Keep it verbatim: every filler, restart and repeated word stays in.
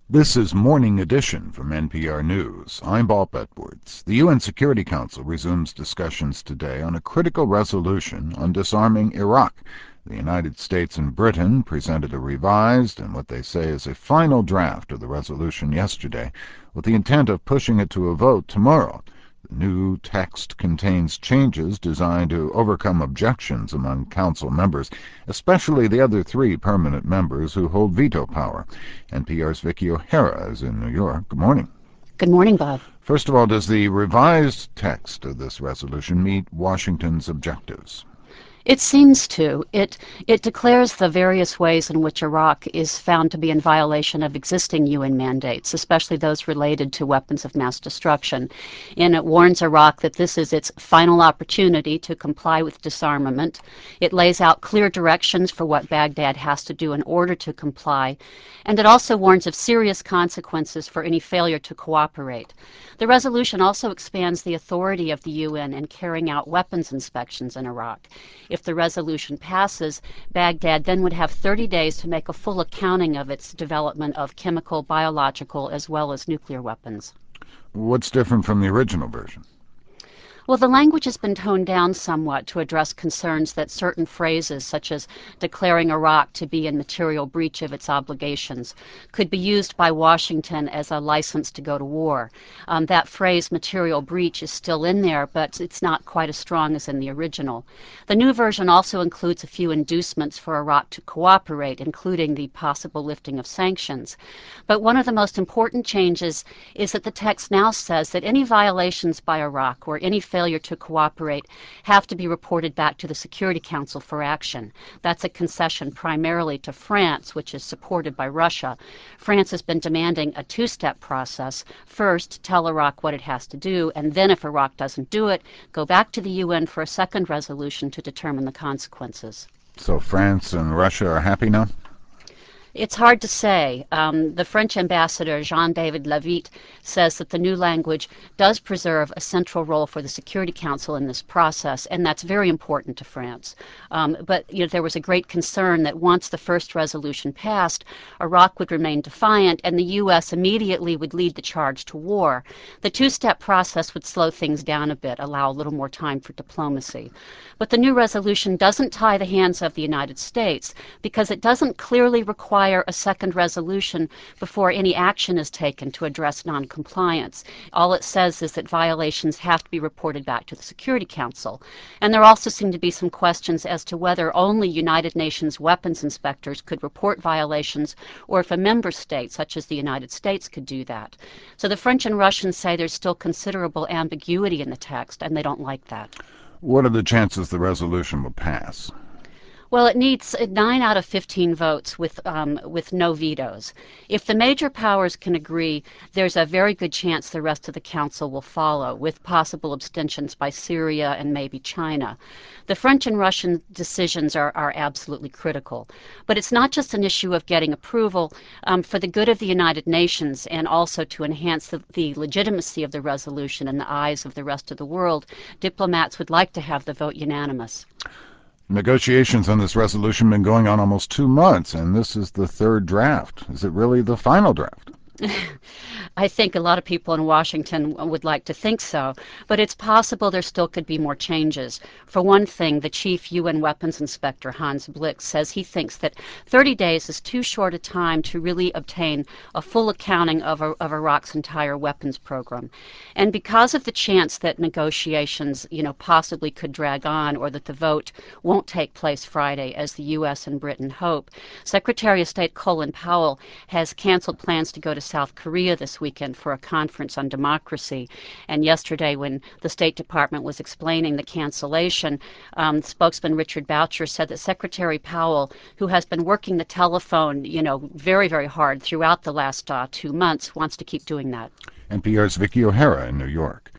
This is Morning Edition from N P R News. I'm Bob Edwards. The U N Security Council resumes discussions today on a critical resolution on disarming Iraq. The United States and Britain presented a revised and what they say is a final draft of the resolution yesterday, with the intent of pushing it to a vote tomorrow. The new text contains changes designed to overcome objections among Council members, especially the other three permanent members who hold veto power. N P R's Vicki O'Hara is in New York. Good morning. Good morning, Bob. First of all, does the revised text of this resolution meet Washington's objectives? It seems to. It it declares the various ways in which Iraq is found to be in violation of existing U N mandates, especially those related to weapons of mass destruction. And it warns Iraq that this is its final opportunity to comply with disarmament. It lays out clear directions for what Baghdad has to do in order to comply. And it also warns of serious consequences for any failure to cooperate. The resolution also expands the authority of the U N in carrying out weapons inspections in Iraq. If the resolution passes, Baghdad then would have thirty days to make a full accounting of its development of chemical, biological, as well as nuclear weapons. What's different from the original version? Well, the language has been toned down somewhat to address concerns that certain phrases, such as declaring Iraq to be in material breach of its obligations, could be used by Washington as a license to go to war. Um, that phrase, material breach, is still in there, but it's not quite as strong as in the original. The new version also includes a few inducements for Iraq to cooperate, including the possible lifting of sanctions. But one of the most important changes is that the text now says that any violations by Iraq or any failure to cooperate have to be reported back to the Security Council for action. That's a concession primarily to France, which is supported by Russia. France has been demanding a two-step process. First, tell Iraq what it has to do, and then if Iraq doesn't do it, go back to the U N for a second resolution to determine the consequences. So France and Russia are happy now? It's hard to say. Um, the French ambassador, Jean-David Lavitte, says that the new language does preserve a central role for the Security Council in this process, and that's very important to France. Um, but you know, there was a great concern that once the first resolution passed, Iraq would remain defiant, and the U S immediately would lead the charge to war. The two-step process would slow things down a bit, allow a little more time for diplomacy. But the new resolution doesn't tie the hands of the United States, because it doesn't clearly require a second resolution before any action is taken to address non-compliance. All it says is that violations have to be reported back to the Security Council. And there also seem to be some questions as to whether only United Nations weapons inspectors could report violations, or if a member state, such as the United States, could do that. So the French and Russians say there's still considerable ambiguity in the text, and they don't like that. What are the chances the resolution will pass? Well, it needs nine out of fifteen votes with um, with no vetoes. If the major powers can agree, there's a very good chance the rest of the Council will follow, with possible abstentions by Syria and maybe China. The French and Russian decisions are, are absolutely critical. But it's not just an issue of getting approval. Um, for the good of the United Nations and also to enhance the, the legitimacy of the resolution in the eyes of the rest of the world, diplomats would like to have the vote unanimous. Negotiations on this resolution have been going on almost two months, and this is the third draft. Is it really the final draft? I think a lot of people in Washington would like to think so, but it's possible there still could be more changes. For one thing, the chief U N weapons inspector, Hans Blix, says he thinks that thirty days is too short a time to really obtain a full accounting of, of Iraq's entire weapons program. And because of the chance that negotiations, you know, possibly could drag on, or that the vote won't take place Friday, as the U S and Britain hope, Secretary of State Colin Powell has canceled plans to go to South Korea this weekend for a conference on democracy. And yesterday, when the State Department was explaining the cancellation, um, spokesman Richard Boucher said that Secretary Powell, who has been working the telephone, you know, very, very hard throughout the last uh, two months, wants to keep doing that. N P R's Vicki O'Hara in New York.